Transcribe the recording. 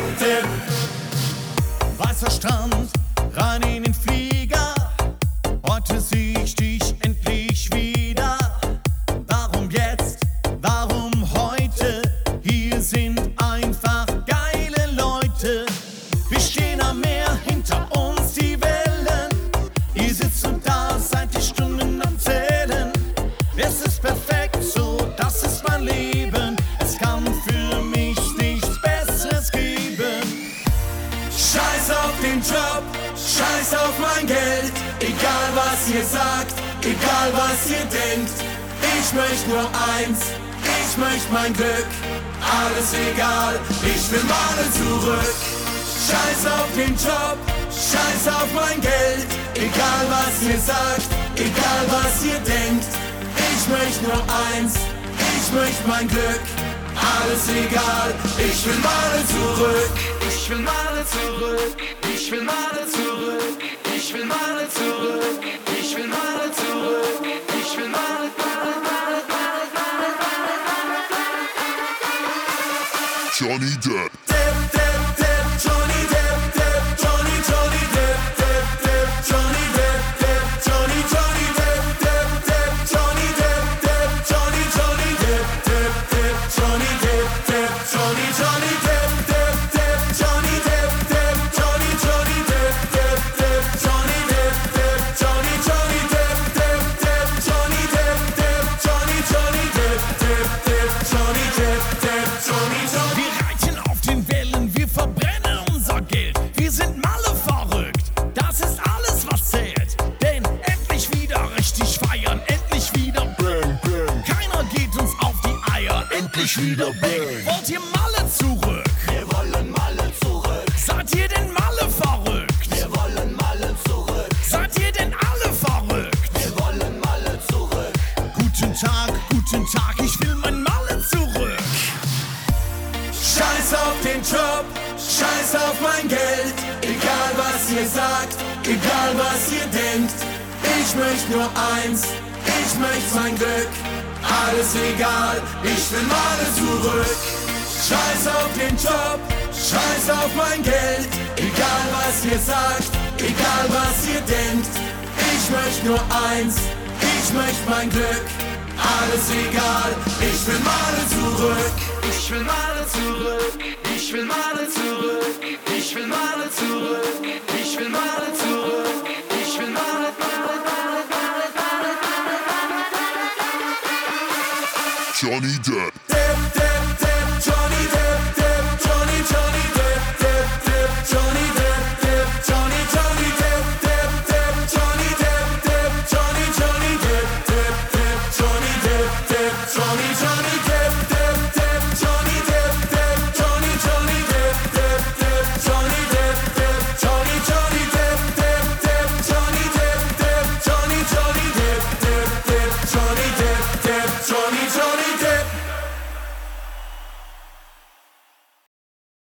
Dip. Weißer Strand, rein in den Flieger. Heute seh ich dich endlich wieder. Warum jetzt? Warum heute? Hier sind einfach geile Leute. Wir stehen am Meer, hinter uns die Wellen. Ihr sitzt und da, seid ihr Stunden am Zählen. Es ist perfekt, so das ist mein Leben. Es kann für mich nichts Besseres geben. Scheiß auf den Job, scheiß auf mein Geld. Egal was ihr sagt, egal was ihr denkt. Ich möchte nur eins, ich möchte mein Glück. Alles egal, ich will mal zurück. Scheiß auf den Job, scheiß auf mein Geld. Egal was ihr sagt, egal was ihr denkt. Ich möchte nur eins, ich möchte mein Glück. Alles egal, ich will mal zurück. Ich will mal zurück, ich will mal zurück. Ich will mal zurück, ich will mal zurück. Ich will mal Johnny Depp. Dip, dip, dip, Johnny Depp, Dip, Johnny, Johnny Depp, Dip, Dip, Johnny Depp, Dip, Johnny, Johnny Depp, Dip, Dip, Johnny Depp, Dip, Johnny, Johnny Depp, Dip, Dip, Johnny Depp, Dip, Johnny, Johnny Depp, Dip, Dip, Johnny Depp, Dip, Johnny, Johnny Depp, Dip, Dip, Johnny Depp, Dip, Johnny, Johnny Depp, Dip, Dip, Johnny Depp, Dip, Johnny, Johnny Depp, Dip, Dip, Johnny Depp, Dip, Johnny, Johnny. Wir reiten auf den Wellen, wir verbrennen unser Geld. Wir sind Malle verrückt, das ist alles, was zählt. Denn endlich wieder richtig feiern, endlich wieder Bang, bang. keiner geht uns auf die Eier. Endlich wieder bang. Wollt ihr Malle zurück? Wir wollen Malle zurück. Seid ihr denn Malle verrückt? Wir wollen Malle zurück. Seid ihr denn alle verrückt? Wir wollen Malle zurück. Guten Tag, ich will mein Malle zurück. Scheiß auf den Job, scheiß auf mein Geld. Egal was ihr sagt, egal was ihr denkt. Ich möchte nur eins, ich möchte mein Glück. Alles egal, ich will mal zurück. Scheiß auf den Job, scheiß auf mein Geld. Egal was ihr sagt, egal was ihr denkt. Ich möchte nur eins, ich möchte mein Glück. Alles egal, ich will mal zurück. Ich will mal zurück, ich will mal zurück. Ich will mal zurück, ich will mal zurück. Ich will mal Johnny Depp. Dip, dip.